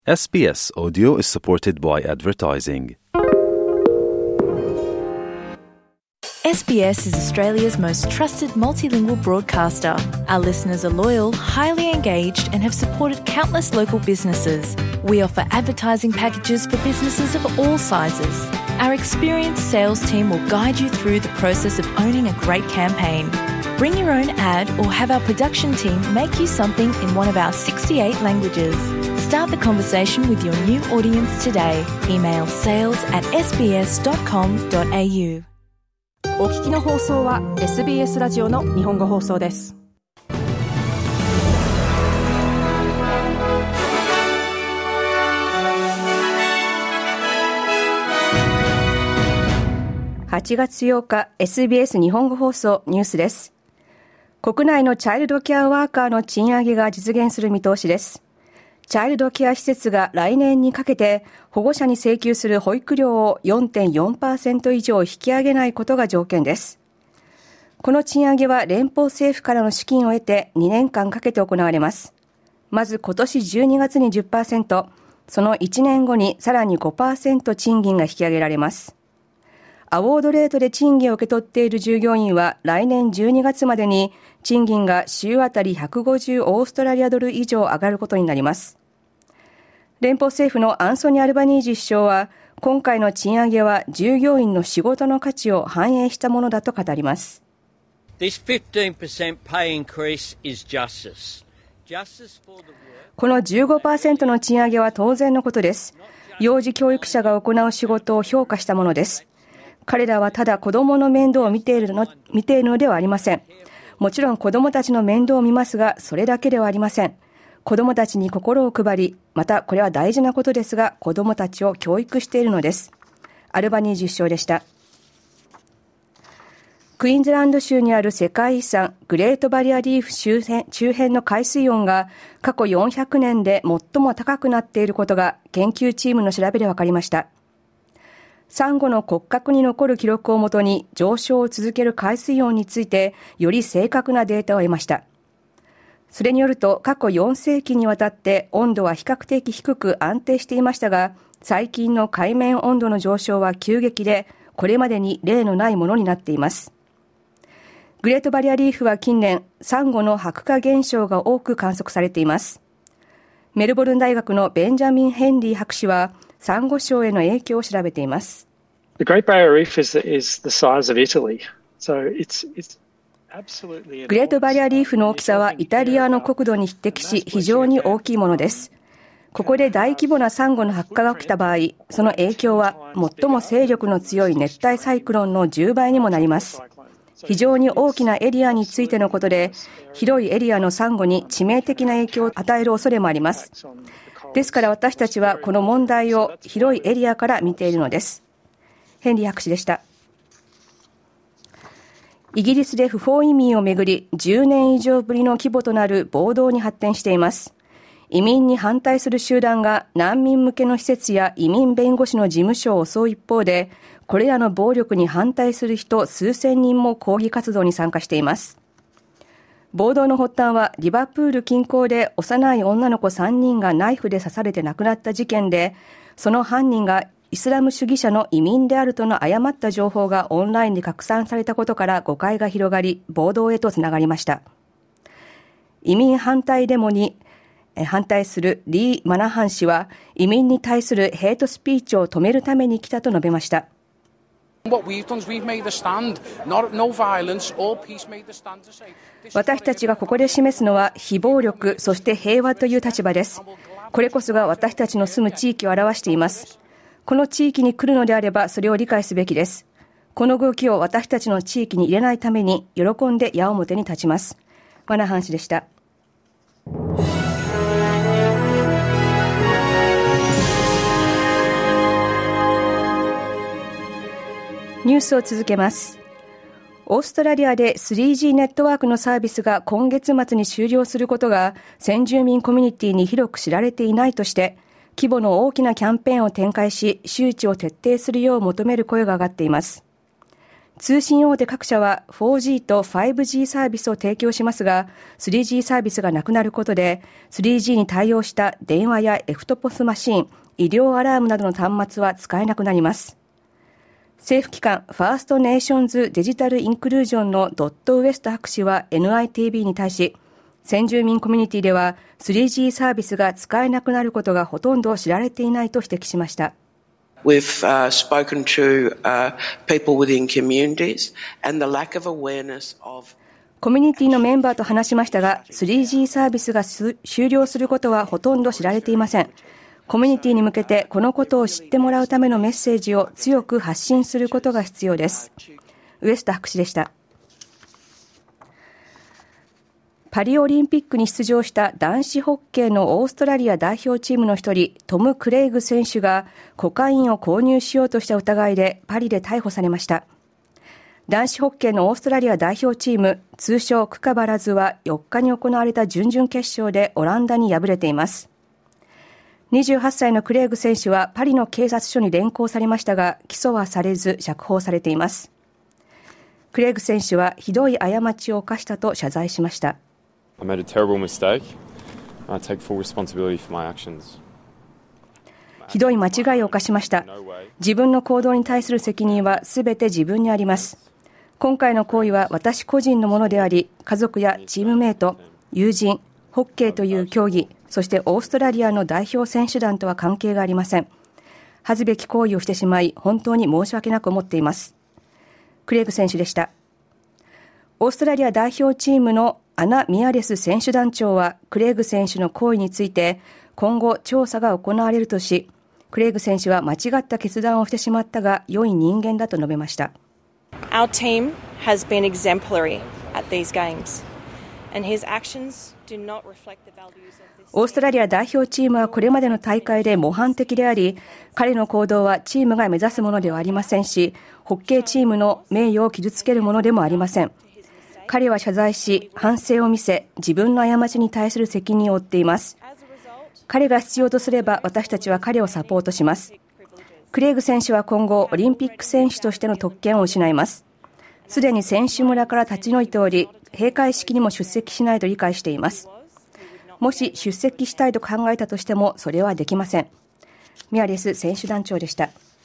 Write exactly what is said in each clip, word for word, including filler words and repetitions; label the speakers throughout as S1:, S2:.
S1: エスビーエス Audio is supported by advertising.
S2: S B S is Australia's most trusted multilingual broadcaster. Our listeners are loyal, highly engaged, and have supported countless local businesses. We offer advertising packages for businesses of all sizes. Our experienced sales team will guide you through the process of owning a great campaign. Bring your own ad or have our production team make you something in one of our sixty-eight languages. Start the conversation with your new audience today. Email sales at s b s dot com dot a u。
S3: お聞きの放送は エスビーエス ラジオの日本語放送です。はちがつようか エスビーエス 日本語放送ニュースです。国内のチャイルドケアワーカーの賃上げが実現する見通しです。チャイルドケア施設が来年にかけて保護者に請求する保育料を よんてんよんパーセント 以上引き上げないことが条件です。この賃上げは連邦政府からの資金を得てにねんかんかけて行われます。まず今年じゅうにがつに じゅっパーセント、そのいちねんごにさらに ごパーセント 賃金が引き上げられます。アウォードレートで賃金を受け取っている従業員は来年じゅうにがつまでに賃金が週あたりひゃくごじゅうオーストラリアドル以上上がることになります。連邦政府のアンソニー・アルバニージ首相は今回の賃上げは従業員の仕事の価値を反映したものだと語ります。この じゅうごパーセント の賃上げは当然のことです。幼児教育者が行う仕事を評価したものです。彼らはただ子供の面倒を見ているの、見ているのではありません。もちろん子供たちの面倒を見ますが、それだけではありません。子供たちに心を配り、またこれは大事なことですが、子供たちを教育しているのです。アルバニージ首相でした。クイーンズランド州にある世界遺産グレートバリアリーフ周辺、周辺の海水温が過去よんひゃくねんで最も高くなっていることが研究チームの調べで分かりました。サンゴの骨格に残る記録をもとに上昇を続ける海水温についてより正確なデータを得ました。それによると過去よんせいきにわたって温度は比較的低く安定していましたが、最近の海面温度の上昇は急激で、これまでに例のないものになっています。グレートバリアリーフは近年、サンゴの白化現象が多く観測されています。メルボルン大学のベンジャミン・ヘンリー博士は、サンゴ礁への影響を調べています。
S4: The Great Barrier Reef is the, is the size of Italy. So it's, it's
S2: グレートバリアリーフの大きさはイタリアの国土に匹敵し非常に大きいものです。ここで大規模なサンゴの白化が起きた場合、その影響は最も勢力の強い熱帯サイクロンのじゅうばいにもなります。非常に大きなエリアについてのことで、広いエリアのサンゴに致命的な影響を与える恐れもあります。ですから私たちはこの問題を広いエリアから見ているのです。ヘンリー博士でした。イギリスで不法移民をめぐりじゅうねん以上ぶりの規模となる暴動に発展しています。移民に反対する集団が難民向けの施設や移民弁護士の事務所を襲う一方で、これらの暴力に反対する人数千人も抗議活動に参加しています。暴動の発端はリバプール近郊で幼い女の子さんにんがナイフで刺されて亡くなった事件で、その犯人がイスラム主義者の移民であるとの誤った情報がオンラインで拡散されたことから誤解が広がり、暴動へとつながりました。移民反対デモに反対するリー・マナハン氏は、移民に対するヘイトスピーチを止めるために来たと述べました。私たちがここで示すのは非暴力、そして平和という立場です。これこそが私たちの住む地域を表しています。この地域に来るのであればそれを理解すべきです。この動きを私たちの地域に入れないために喜んで矢面に立ちます。マナハン氏でした。ニュースを続けます。オーストラリアで スリージー ネットワークのサービスが今月末に終了することが先住民コミュニティに広く知られていないとして、規模の大きなキャンペーンを展開し、周知を徹底するよう求める声が上がっています。 通信大手各社は フォージー と ファイブジー サービスを提供しますが、スリージー サービスがなくなることで、スリージー に対応した電話やエフトポスマシン、医療アラームなどの端末は使えなくなります。政府機関ファーストネーションズデジタルインクルージョンのドットウエスト博士は エヌアイティービー に対し、先住民コミュニティでは スリージー サービスが使えなくなることがほとんど知られていないと指摘しました。
S5: We've uh, spoken to uh, people within communities and the lack of awareness of
S2: コミュニティのメンバーと話しましたが、スリージー サービスが終了することはほとんど知られていません。コミュニティに向けてこのことを知ってもらうためのメッセージを強く発信することが必要です。ウエスト博士でした。パリオリンピックに出場した男子ホッケーのオーストラリア代表チームの一人、トム・クレイグ選手がコカインを購入しようとした疑いでパリで逮捕されました。男子ホッケーのオーストラリア代表チーム、通称クカバラズはよっかに行われた準々決勝でオランダに敗れています。にじゅうはっさいのクレイグ選手はパリの警察署に連行されましたが、起訴はされず釈放されています。クレイグ選手はひどい過ちを犯したと謝罪しました。
S6: I made a terrible mistake. I take full responsibility for my actions.
S2: ひどい間違いを犯しました。自分の行動に対する責任はすべて自分にあります。今回の行為は私個人のものであり、家族やチームメイト、友人、ホッケーという競技、そしてオーストラリアの代表選手団とは関係がありません。恥ずべき行為をしてしまい、本当に申し訳なく思っています。クレイグ選手でした。オーストラリア代表チームのアナ・ミアレス選手団長はクレイグ選手の行為について今後調査が行われるとし、クレイグ選手は間違った決断をしてしまったが良い人間だと述べました。
S7: Our team has been exemplary at these games, and his actions do not reflect the values of this.
S2: オーストラリア代表チームはこれまでの大会で模範的であり、彼の行動はチームが目指すものではありませんし、ホッケーチームの名誉を傷つけるものでもありません。彼は謝罪し、反省を見せ、自分の過ちに対する責任を負っています。彼が必要とすれば私たちは彼をサポートします。クレイグ選手は今後オリンピック選手としての特権を失います。すでに選手村から立ち退いており、閉会式にも出席しないと理解しています。もし出席したいと考えたとしてもそれはできません。ミアレス選手団長でした。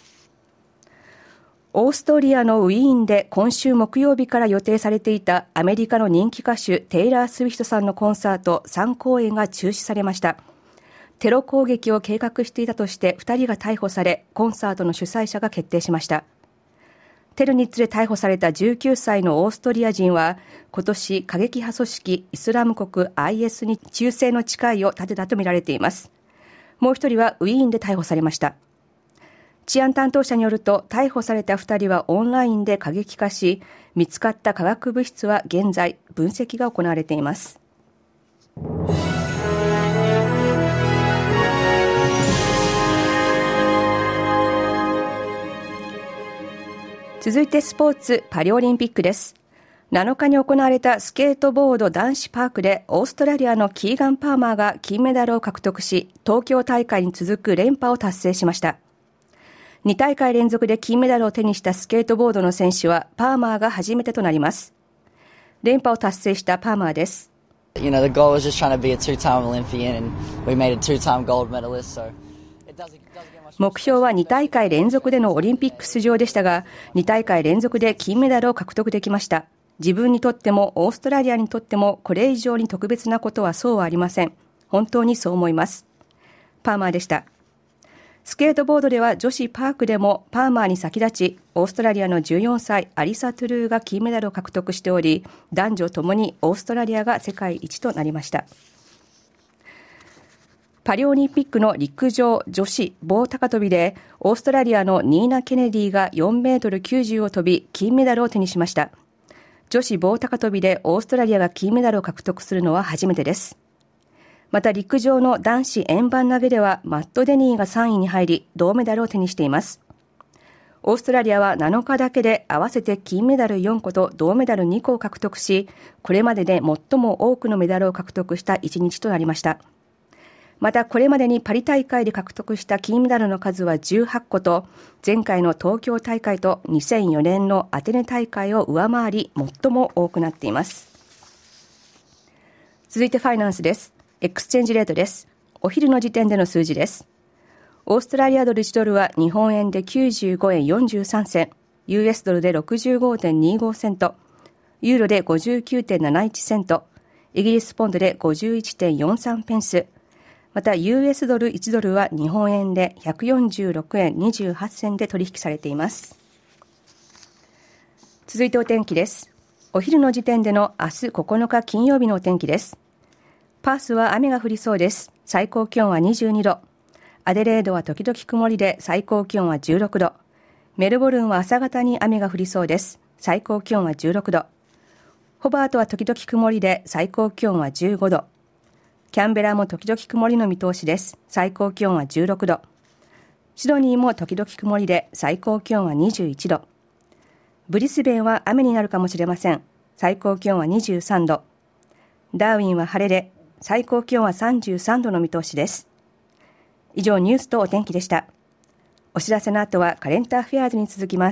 S2: オーストリアのウィーンで今週木曜日から予定されていたアメリカの人気歌手テイラー・スウィフトさんのコンサートさん公演が中止されました。テロ攻撃を計画していたとしてふたりが逮捕され、コンサートの主催者が決定しました。テロにつれ逮捕されたじゅうきゅうさいのオーストリア人は今年過激派組織イスラム国 アイエス に忠誠の誓いを立てたとみられています。もう一人はウィーンで逮捕されました。治安担当者によると逮捕されたふたりはオンラインで過激化し、見つかった化学物質は現在分析が行われています。続いてスポーツパリオリンピックです。なのかに行われたスケートボード男子パークでオーストラリアのキーガン・パーマーが金メダルを獲得し、東京大会に続く連覇を達成しました。に大会連続で金メダルを手にしたスケートボードの選手はパーマーが初めてとなります。連覇を達成したパーマーです。
S8: You know, the goal was just trying to be a two-time Olympian and we made a two-time gold medalist, so it doesn't, it doesn't get much.
S2: 目標はに大会連続でのオリンピック出場でしたが、に大会連続で金メダルを獲得できました。自分にとってもオーストラリアにとってもこれ以上に特別なことはそうはありません。本当にそう思います。パーマーでした。スケートボードでは女子パークでもパーマーに先立ち、オーストラリアのじゅうよんさいアリサ・トゥルーが金メダルを獲得しており、男女ともにオーストラリアが世界一となりました。パリオリンピックの陸上女子棒高跳びでオーストラリアのニーナ・ケネディがよんメートルきゅうじゅうを飛び金メダルを手にしました。女子棒高跳びでオーストラリアが金メダルを獲得するのは初めてです。また陸上の男子円盤投げではマット・デニーがさんいに入り銅メダルを手にしています。オーストラリアはなのかだけで合わせて金メダルよんこと銅メダルにこを獲得し、これまでで最も多くのメダルを獲得したいちにちとなりました。 またこれまでにパリ大会で獲得した金メダルの数はじゅうはっこと前回の東京大会とにせんよねんのアテネ大会を上回り最も多くなっています。続いてファイナンスです。エクスチェンジレートです。お昼の時点での数字です。オーストラリアドルいちドルは日本円できゅうじゅうごえんよんじゅうさんせん、ユーエス ドルで ろくじゅうごてんにごセント、ユーロで ごじゅうきゅうてんなないちセント、イギリスポンドで ごじゅういってんよんさんペンス、また ユーエス ドルいちドルは日本円でひゃくよんじゅうろくえんにじゅうはちせんで取引されています。続いてお天気です。お昼の時点での明日ここのか金曜日のお天気です。パースは雨が降りそうです。最高気温はにじゅうにど。アデレードは時々曇りで最高気温はじゅうろくど。メルボルンは朝方に雨が降りそうです。最高気温はじゅうろくど。ホバートは時々曇りで最高気温はじゅうごど。キャンベラも時々曇りの見通しです。最高気温はじゅうろくど。シドニーも時々曇りで最高気温はにじゅういちど。ブリスベンは雨になるかもしれません。最高気温はにじゅうさんど。ダーウィンは晴れで最高気温はさんじゅうさんどの見通しです。以上ニュースとお天気でした。お知らせの後はカレンターフェアーズに続きます。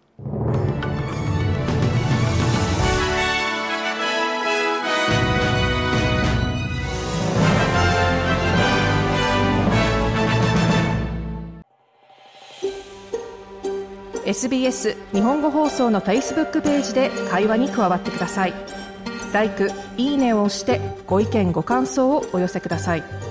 S3: エスビーエス 日本語放送の Facebook ページで会話に加わってください。ライク、いいねを押してご意見ご感想をお寄せください。